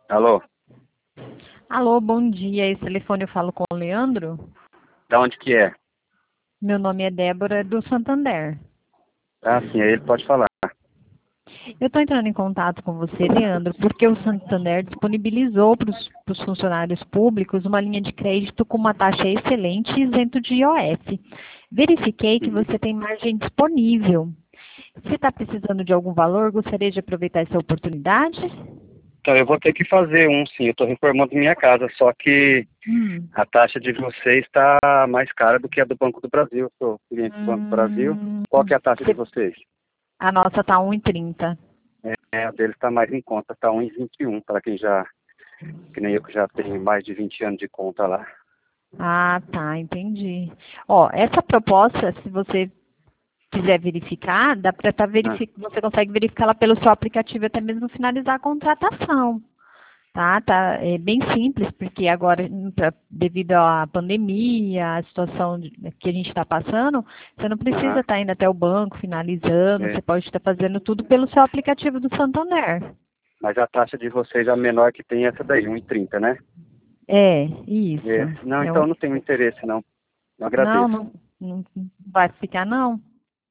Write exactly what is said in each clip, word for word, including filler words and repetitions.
Alô? Alô, bom dia. Esse telefone eu falo com o Leandro. Da onde que é? Meu nome é Débora, do Santander. Ah, sim, aí ele pode falar. Eu estou entrando em contato com você, Leandro, porque o Santander disponibilizou para os funcionários públicos uma linha de crédito com uma taxa excelente e isento de I O F. Verifiquei que Uhum. você tem margem disponível. Se está precisando de algum valor, gostaria de aproveitar essa oportunidade? Então, eu vou ter que fazer um, sim. Eu estou reformando minha casa, só que Hum. a taxa de vocês está mais cara do que a do Banco do Brasil. Eu sou cliente do Banco do Brasil. Hum, Qual que é a taxa de cê- vocês? a nossa está um e trinta. É, a deles está mais em conta, está um e vinte e um, para quem já, que nem eu que já tenho mais de vinte anos de conta lá. Ah, tá, entendi. Ó, essa proposta, se você quiser verificar, dá para estar Ah, verificando, você consegue verificá-la pelo seu aplicativo até mesmo finalizar a contratação, tá? Tá, é bem simples, porque agora, hum, pra- devido à pandemia, à situação de- que a gente está passando, você não precisa aham, estar indo até o banco finalizando, é. você pode estar fazendo tudo pelo seu aplicativo do Santander. Mas a taxa de vocês, a menor que tem é essa daí, um e trinta, né? É, isso. É. Não, É então um- eu não tenho interesse, não. Eu não, agradeço. não, não vai ficar, não?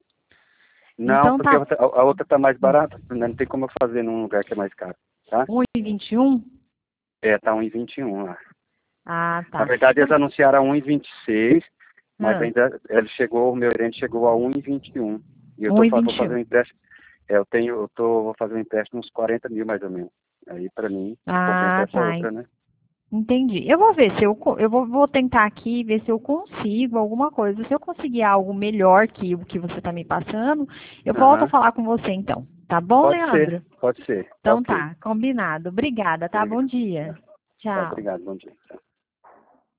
Não, Então porque a tá. outra, a outra tá mais barata, né? Não tem como eu fazer num lugar que é mais caro, tá? um e vinte e um? É, tá um e vinte e um lá. Ah, Na tá. verdade, eles Eu, anunciaram um e vinte e seis, mas ah, ainda ele chegou, o meu gerente chegou a um e vinte e um. E eu tô, fa- vou fazer um e vinte e um. um empréstimo, é, eu tenho, eu tô, vou fazer um empréstimo uns quarenta mil mais ou menos. Aí pra mim, compensa Ah, essa tá. outra, né? Entendi. Eu vou ver se eu, co- eu vou, vou tentar aqui ver se eu consigo alguma coisa. Se eu conseguir algo melhor que o que você está me passando, eu volto a Aham. falar com você então. Tá bom, Pode ser, Leandro? pode ser. Tá Então ok. tá, combinado. Obrigada, tá? Bom Obrigado. dia. Tá, Tchau. obrigado, bom dia. Tchau.